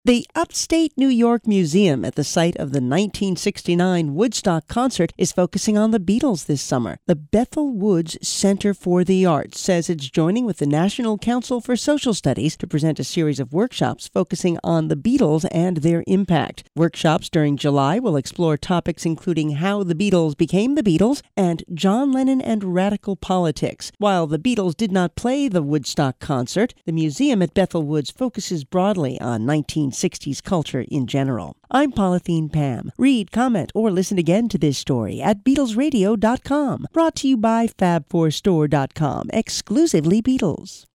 The Upstate New York Museum at the site of the 1969 Woodstock concert is focusing on the Beatles this summer. The Bethel Woods Center for the Arts says it's joining with the National Council for Social Studies to present a series of workshops focusing on the Beatles and their impact. Workshops during July will explore topics including how the Beatles became the Beatles and John Lennon and radical politics. While the Beatles did not play the Woodstock concert, the museum at Bethel Woods focuses broadly on 1960s culture in general. I'm Polythene Pam. Read, comment, or listen again to this story at BeatlesRadio.com. Brought to you by Fab4Store.com, exclusively Beatles.